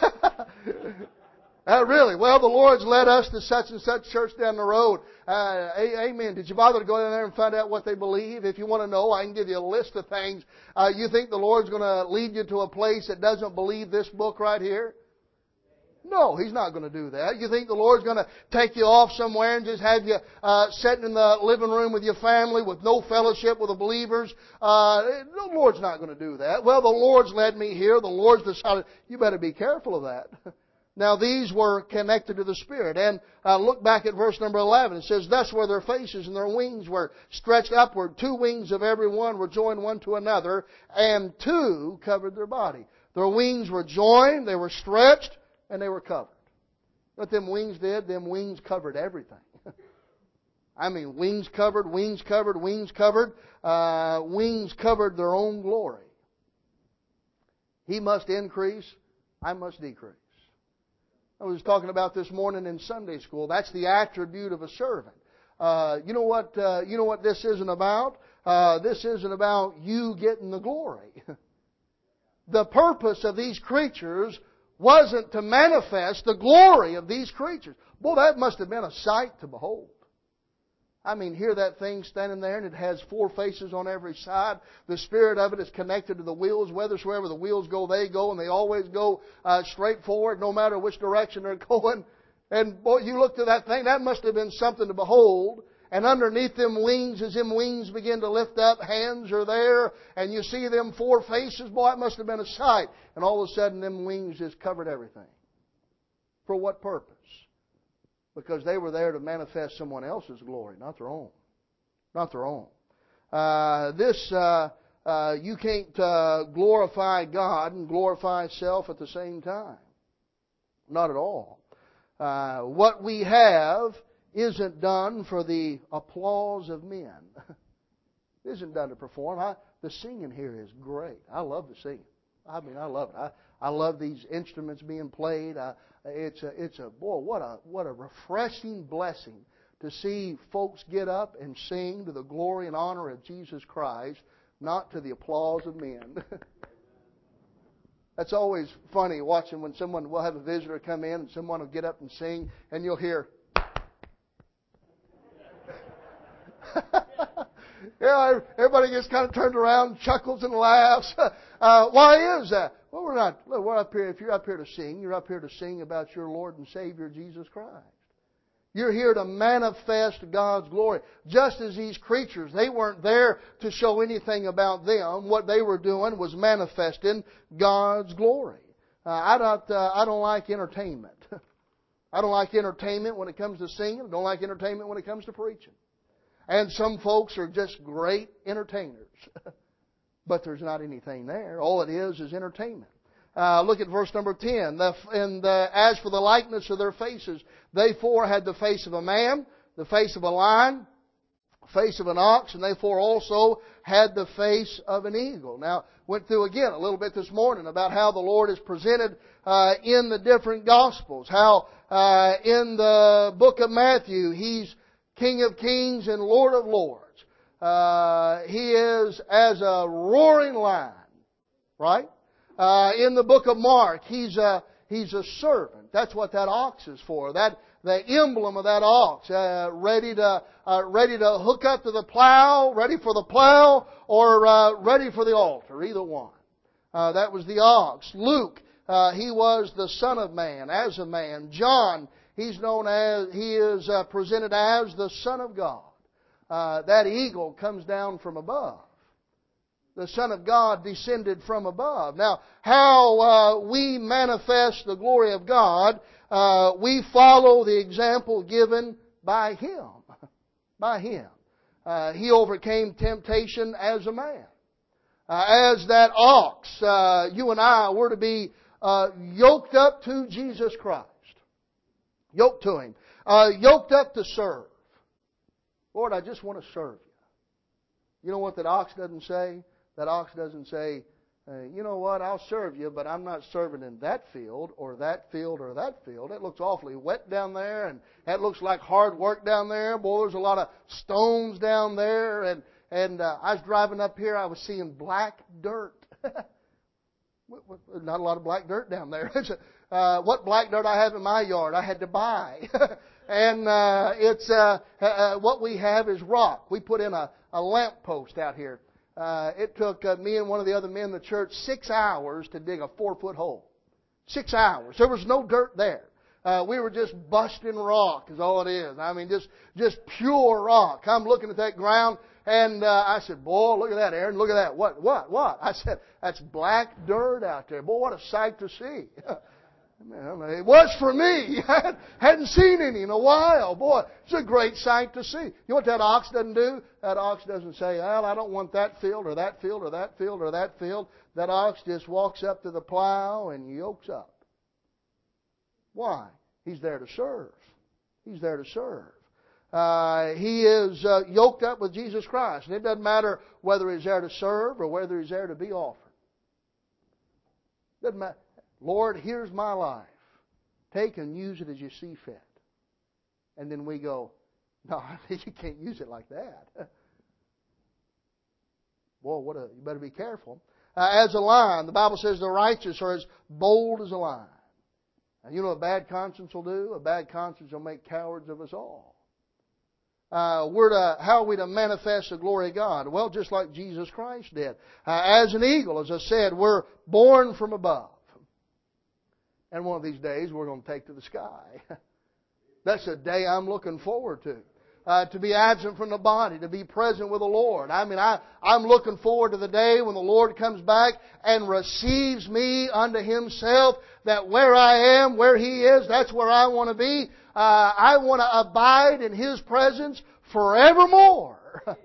Uh, really? Well, the Lord's led us to such and such church down the road. Uh, amen. Did you bother to go down there and find out what they believe? If you want to know, I can give you a list of things. Uh, you think the Lord's going to lead you to a place that doesn't believe this book right here? No, He's not going to do that. You think the Lord's going to take you off somewhere and just have you uh, sitting in the living room with your family with no fellowship with the believers? Uh, the Lord's not going to do that. Well, the Lord's led me here. The Lord's decided. You better be careful of that. Now these were connected to the Spirit. And uh, look back at verse number eleven. It says, thus were their faces and their wings were stretched upward. Two wings of every one were joined one to another, and two covered their body. Their wings were joined, they were stretched, and they were covered. What them wings did, them wings covered everything. I mean, wings covered, wings covered, wings covered. Uh, wings covered their own glory. He must increase, I must decrease. I was talking about this morning in Sunday school. That's the attribute of a servant. Uh, you know what? Uh, you know what this isn't about? Uh, this isn't about you getting the glory. The purpose of these creatures wasn't to manifest the glory of these creatures. Boy, that must have been a sight to behold. I mean, hear that thing standing there, and it has four faces on every side. The spirit of it is connected to the wheels. Whithersoever the wheels go, they go, and they always go uh, straight forward, no matter which direction they're going. And boy, you looked at that thing, that must have been something to behold. And underneath them wings, as them wings begin to lift up, hands are there, and you see them four faces. Boy, it must have been a sight. And all of a sudden, them wings just covered everything. For what purpose? Because they were there to manifest someone else's glory, not their own. Not their own. Uh, this, uh, uh, you can't uh, glorify God and glorify self at the same time. Not at all. Uh, what we have isn't done for the applause of men. It isn't done to perform. I, the singing here is great. I love the singing. I mean, I love it. I, I love these instruments being played. I, it's a, it's a boy. What a what a refreshing blessing to see folks get up and sing to the glory and honor of Jesus Christ, not to the applause of men. That's always funny watching when someone will have a visitor come in and someone will get up and sing, and you'll hear. Yeah, everybody gets kind of turned around, chuckles and laughs. Uh, why is that? Well, we're not. We're up here. If you're up here to sing, you're up here to sing about your Lord and Savior Jesus Christ. You're here to manifest God's glory. Just as these creatures, they weren't there to show anything about them. What they were doing was manifesting God's glory. Uh, I don't. Uh, I don't like entertainment. I don't like entertainment when it comes to singing. I don't like entertainment when it comes to preaching. And some folks are just great entertainers. But there's not anything there. All it is is entertainment. Uh, look at verse number ten. The, and the, as for the likeness of their faces, they four had the face of a man, the face of a lion, the face of an ox, and they four also had the face of an eagle. Now, went through again a little bit this morning about how the Lord is presented uh, in the different Gospels. How uh, in the book of Matthew, He's King of Kings and Lord of Lords. Uh, he is as a roaring lion, right? Uh, in the book of Mark, he's a he's a servant. That's what that ox is for. That the emblem of that ox, uh, ready to uh, ready to hook up to the plow, ready for the plow, or uh, ready for the altar. Either one. Uh, that was the ox. Luke, uh, he was the Son of Man, as a man. John, he's known as he is uh, presented as the Son of God. Uh, that eagle comes down from above. The Son of God descended from above. Now, how uh, we manifest the glory of God, uh, we follow the example given by Him. By Him. Uh, he overcame temptation as a man. Uh, as that ox, uh, you and I were to be uh, yoked up to Jesus Christ. Yoked to Him. Uh, yoked up to serve. Lord, I just want to serve You. You know what that ox doesn't say? That ox doesn't say, uh, you know what, I'll serve you, but I'm not serving in that field or that field or that field. It looks awfully wet down there, and that looks like hard work down there. Boy, there's a lot of stones down there. And, and uh, I was driving up here, I was seeing black dirt. Not a lot of black dirt down there. uh, what black dirt I have in my yard, I had to buy. And uh, it's uh, uh, what we have is rock. We put in a, a lamp post out here. Uh, it took uh, me and one of the other men in the church six hours to dig a four-foot hole. Six hours. There was no dirt there. Uh, we were just busting rock is all it is. I mean, just just pure rock. I'm looking at that ground, and uh, I said, boy, look at that, Aaron. Look at that. What, what, what? I said, that's black dirt out there. Boy, what a sight to see. It was for me. I hadn't seen any in a while. Boy, it's a great sight to see. You know what that ox doesn't do? That ox doesn't say, well, I don't want that field or that field or that field or that field. That ox just walks up to the plow and yokes up. Why? He's there to serve. He's there to serve. Uh, he is uh, yoked up with Jesus Christ. And it doesn't matter whether he's there to serve or whether he's there to be offered. Doesn't matter. Lord, here's my life. Take and use it as you see fit. And then we go, no, you can't use it like that. Boy, what a, you better be careful. Uh, as a lion, the Bible says the righteous are as bold as a lion. And you know what a bad conscience will do? A bad conscience will make cowards of us all. Uh, we're to, how are we to manifest the glory of God? Well, just like Jesus Christ did. Uh, as an eagle, as I said, we're born from above. And one of these days we're going to take to the sky. That's a day I'm looking forward to. Uh, to be absent from the body, to be present with the Lord. I mean, I, I'm looking forward to the day when the Lord comes back and receives me unto Himself, that where I am, where He is, that's where I want to be. Uh, I want to abide in His presence forevermore.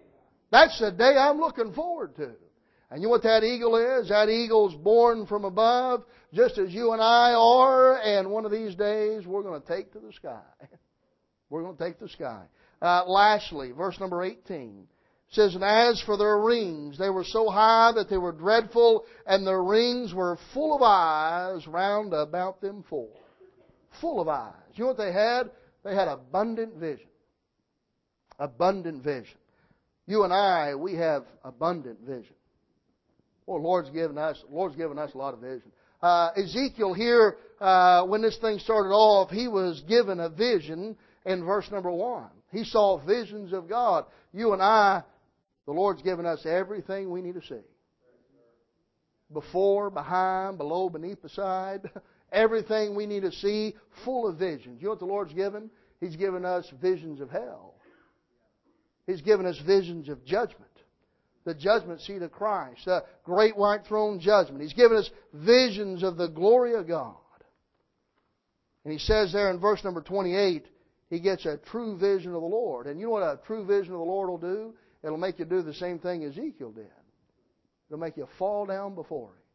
That's the day I'm looking forward to. And you know what that eagle is? That eagle's born from above, just as you and I are, and one of these days we're going to take to the sky. We're going to take the sky. Uh, lastly, verse number eighteen says, "And as for their rings, they were so high that they were dreadful, and their rings were full of eyes round about them four." Full of eyes. You know what they had? They had abundant vision. Abundant vision. You and I, we have abundant vision. Well, the Lord's given us, the Lord's given us a lot of vision. Uh, Ezekiel here, uh, when this thing started off, he was given a vision in verse number one. He saw visions of God. You and I, the Lord's given us everything we need to see. Before, behind, below, beneath, beside. Everything we need to see, full of visions. You know what the Lord's given? He's given us visions of hell. He's given us visions of judgment. The judgment seat of Christ. The great white throne judgment. He's given us visions of the glory of God. And He says there in verse number twenty-eight, he gets a true vision of the Lord. And you know what a true vision of the Lord will do? It'll make you do the same thing Ezekiel did. It'll make you fall down before Him.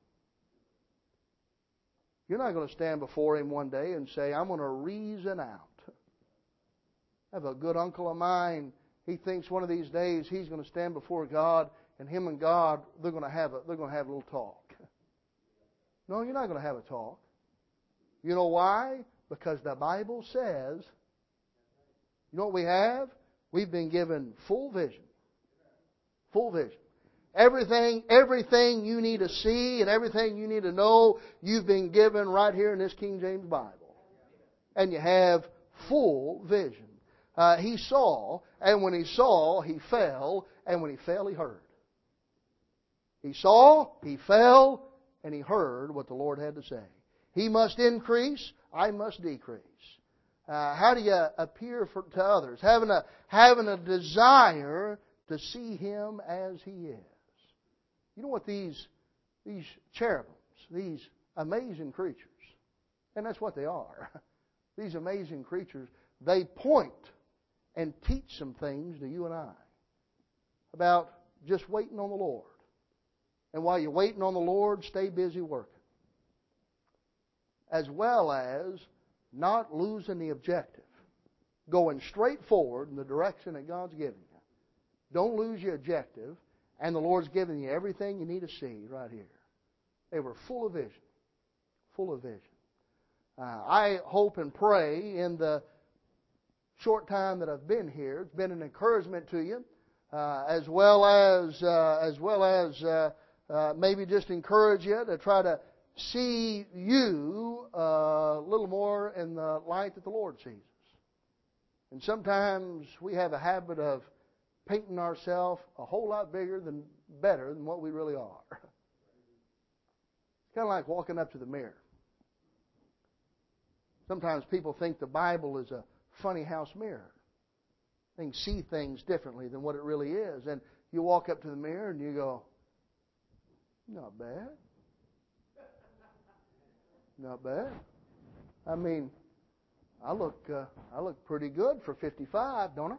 You're not going to stand before Him one day and say, I'm going to reason out. I have a good uncle of mine. He thinks one of these days he's going to stand before God, and him and God, they're going to have a, they're going to have a little talk. No, you're not going to have a talk. You know why? Because the Bible says, you know what we have? We've been given full vision. Full vision. Everything, everything you need to see and everything you need to know, you've been given right here in this King James Bible. And you have full vision. Uh, he saw, and when he saw, he fell, and when he fell, he heard. He saw, he fell, and he heard what the Lord had to say. He must increase, I must decrease. Uh, how do you appear for, to others? Having a, having a desire to see Him as He is. You know what these, these cherubims, these amazing creatures, and that's what they are. These amazing creatures, they point and teach some things to you and I about just waiting on the Lord. And while you're waiting on the Lord, stay busy working. As well as not losing the objective. Going straight forward in the direction that God's given you. Don't lose your objective. And the Lord's given you everything you need to see right here. They were full of vision. Full of vision. Uh, I hope and pray in the short time that I've been here, it's been an encouragement to you, uh, as well as uh, as well as uh, uh, maybe just encourage you to try to see you uh, a little more in the light that the Lord sees us. And sometimes we have a habit of painting ourselves a whole lot bigger than better than what we really are. It's kind of like walking up to the mirror. Sometimes people think the Bible is a funny house mirror. They can see things differently than what it really is. And you walk up to the mirror and you go, not bad. Not bad. I mean, I look uh, I look pretty good for fifty-five, don't I?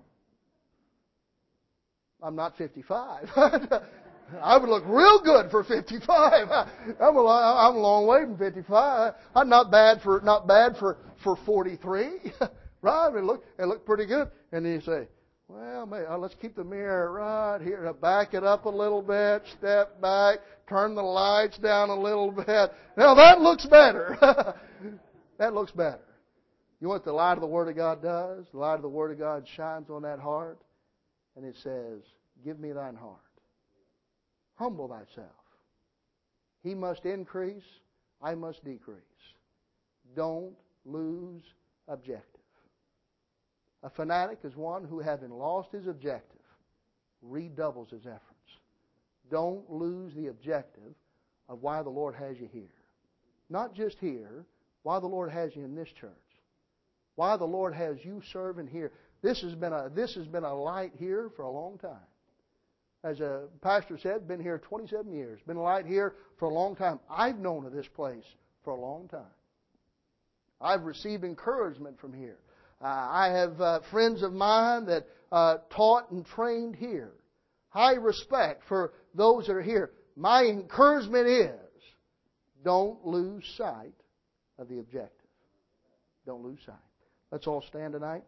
I'm not fifty-five. I would look real good for fifty-five. I'm a long, I'm a long way from fifty-five. I'm not bad for not bad for, for forty-three. Right? It look it looked pretty good. And then you say, well, maybe, uh, let's keep the mirror right here. Back it up a little bit. Step back. Turn the lights down a little bit. Now that looks better. That looks better. You know what the light of the Word of God does? The light of the Word of God shines on that heart. And it says, give me thine heart. Humble thyself. He must increase. I must decrease. Don't lose objective. A fanatic is one who, having lost his objective, redoubles his efforts. Don't lose the objective of why the Lord has you here. Not just here, why the Lord has you in this church. Why the Lord has you serving here. This has been a this has been a light here for a long time. As a pastor said, been here twenty-seven years. Been a light here for a long time. I've known of this place for a long time. I've received encouragement from here. Uh, I have uh, friends of mine that uh, taught and trained here. high respect for those that are here. My encouragement is, don't lose sight of the objective. Don't lose sight. Let's all stand tonight.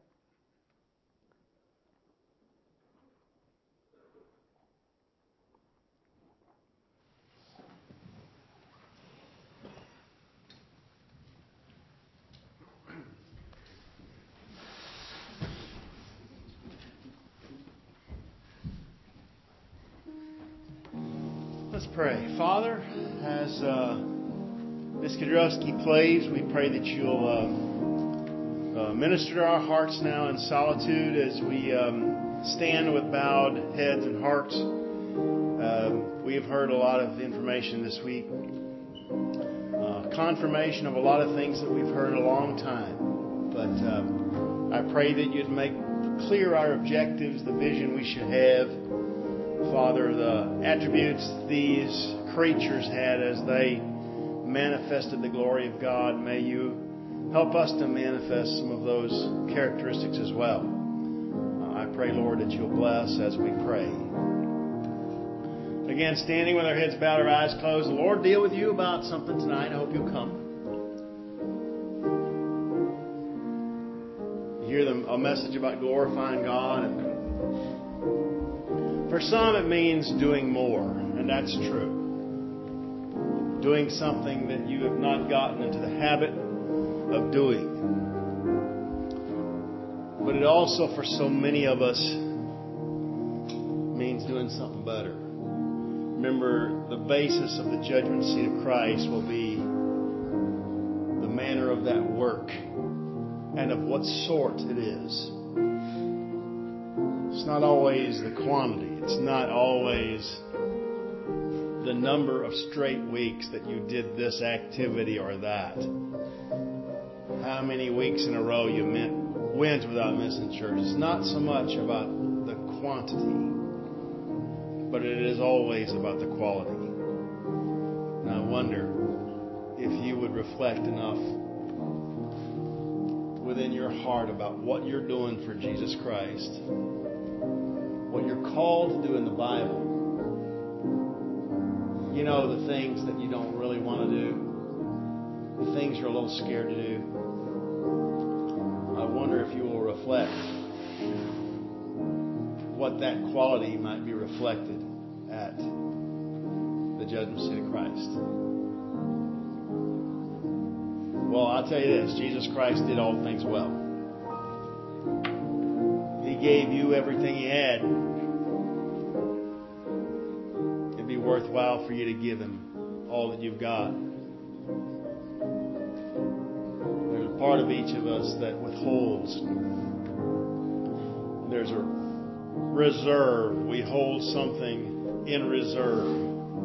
Let's pray. Father, as uh, Miss Kudrowski plays, we pray that you'll uh, uh, minister to our hearts now in solitude as we um, stand with bowed heads and hearts. Uh, we have heard a lot of information this week. Uh, confirmation of a lot of things that we've heard a long time. But um, I pray that you'd make clear our objectives, the vision we should have. Father, the attributes these creatures had as they manifested the glory of God, may you help us to manifest some of those characteristics as well. Uh, I pray, Lord, that you'll bless as we pray. Again, standing with our heads bowed, our eyes closed, the Lord deal with you about something tonight. I hope you'll come. You hear them, a message about glorifying God, and for some, it means doing more, and that's true. Doing something that you have not gotten into the habit of doing. But it also, for so many of us, means doing something better. Remember, the basis of the judgment seat of Christ will be the manner of that work and of what sort it is. It's not always the quantity. It's not always the number of straight weeks that you did this activity or that. How many weeks in a row you went without missing church. It's not so much about the quantity, but it is always about the quality. And I wonder if you would reflect enough within your heart about what you're doing for Jesus Christ, what you're called to do in the Bible. You know, the things that you don't really want to do, the things you're a little scared to do. I wonder if you will reflect what that quality might be reflected at the judgment seat of Christ. Well, I'll tell you this, Jesus Christ did all things well. He gave you everything He had. It'd be worthwhile for you to give Him all that you've got. There's a part of each of us that withholds. There's a reserve. We hold something in reserve.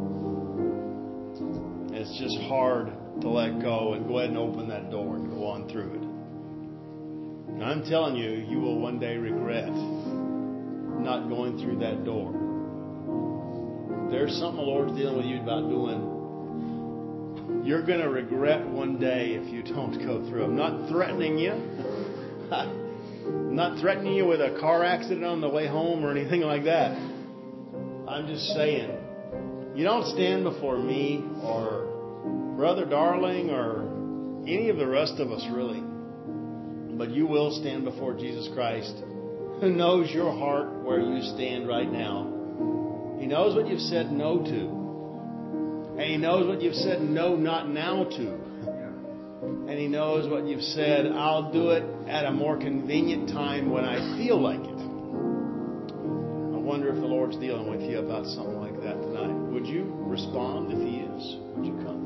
It's just hard to let go and go ahead and open that door and go on through it. And I'm telling you, you will one day regret not going through that door. There's something the Lord's dealing with you about doing. You're going to regret one day if you don't go through. I'm not threatening you. I'm not threatening you with a car accident on the way home or anything like that. I'm just saying, you don't stand before me or Brother Darling or any of the rest of us really. But you will stand before Jesus Christ, who knows your heart where you stand right now. He knows what you've said no to. And He knows what you've said no, not now to. And He knows what you've said, I'll do it at a more convenient time when I feel like it. I wonder if the Lord's dealing with you about something like that tonight. Would you respond if He is? Would you come?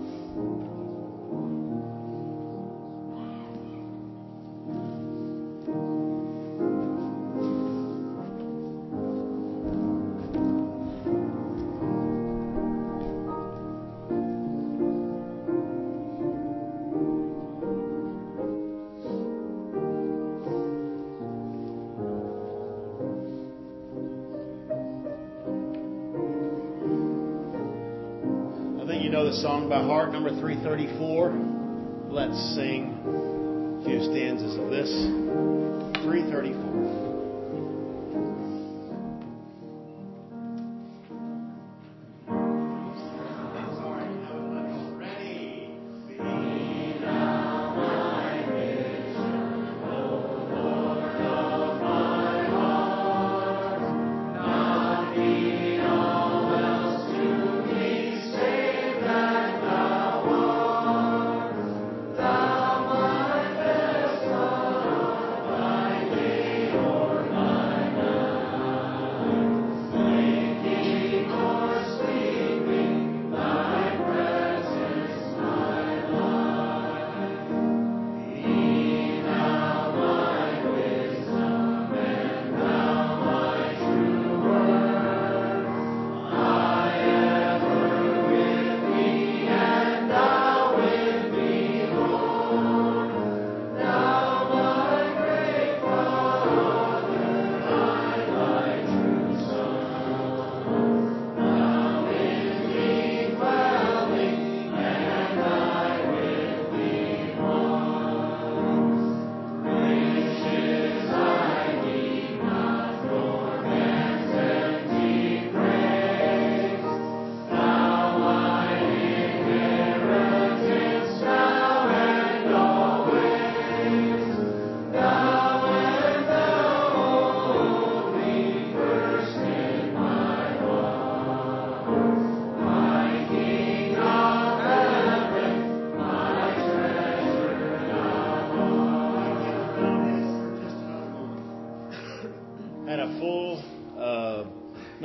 Song by heart, number three thirty-four. Let's sing a few stanzas of this. three thirty-four.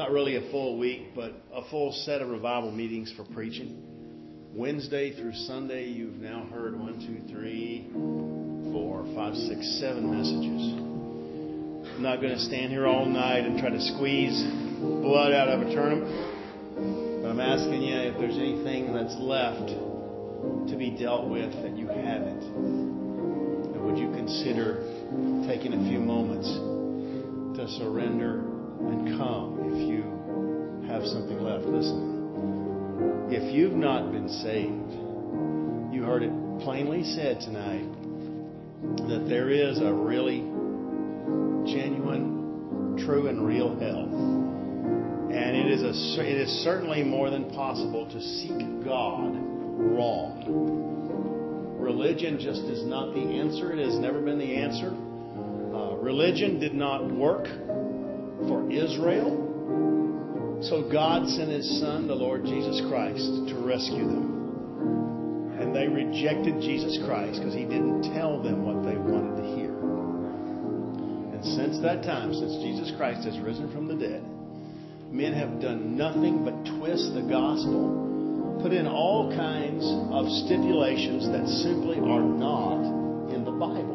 not really a full week, but a full set of revival meetings for preaching. Wednesday through Sunday, you've now heard one, two, three, four, five, six, seven messages. I'm not going to stand here all night and try to squeeze blood out of a turnip. But I'm asking you if there's anything that's left to be dealt with that you haven't. And would you consider taking a few moments to surrender and come if you have something left? Listen. If you've not been saved, you heard it plainly said tonight that there is a really genuine, true, and real hell. And it is a, it is certainly more than possible to seek God wrong. Religion just is not the answer. It has never been the answer. Uh, religion did not work for Israel. So God sent His Son, the Lord Jesus Christ, to rescue them. And they rejected Jesus Christ because He didn't tell them what they wanted to hear. And since that time, since Jesus Christ has risen from the dead, men have done nothing but twist the gospel, put in all kinds of stipulations that simply are not in the Bible.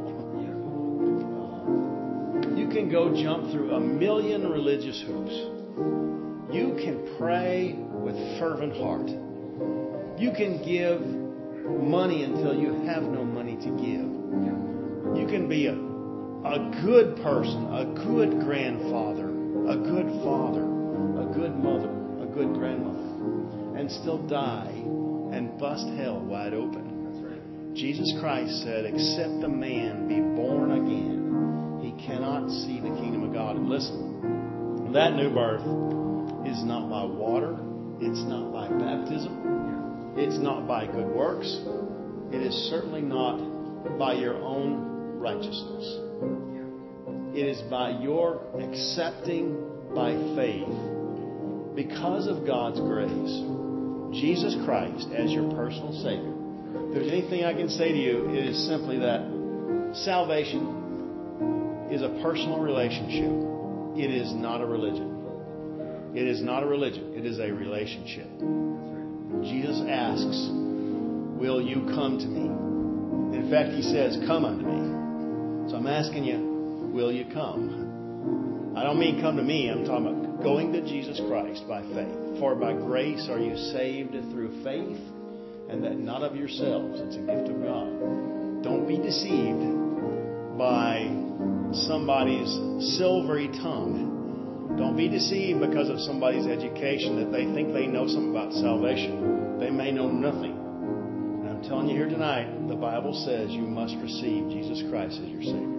You can go jump through a million religious hoops. You can pray with fervent heart. You can give money until you have no money to give. You can be a, a good person, a good grandfather, a good father, a good mother, a good grandmother, and still die and bust hell wide open. That's right. Jesus Christ said, except a man be born again, he cannot see the kingdom of God. And listen, that new birth is not by water. It's not by baptism. It's not by good works. It is certainly not by your own righteousness. It is by your accepting by faith, because of God's grace, Jesus Christ as your personal Savior. If there's anything I can say to you, it is simply that salvation is a personal relationship. It is not a religion. It is not a religion. It is a relationship. Jesus asks, will you come to me? In fact, He says, come unto me. So I'm asking you, will you come? I don't mean come to me. I'm talking about going to Jesus Christ by faith. For by grace are you saved through faith, and that not of yourselves. It's a gift of God. Don't be deceived by somebody's silvery tongue. Don't be deceived because of somebody's education that they think they know something about salvation. They may know nothing. And I'm telling you here tonight, the Bible says you must receive Jesus Christ as your Savior.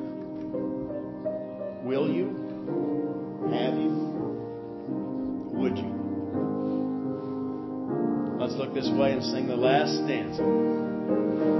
Will you? Have you? Would you? Let's look this way and sing the last stanza.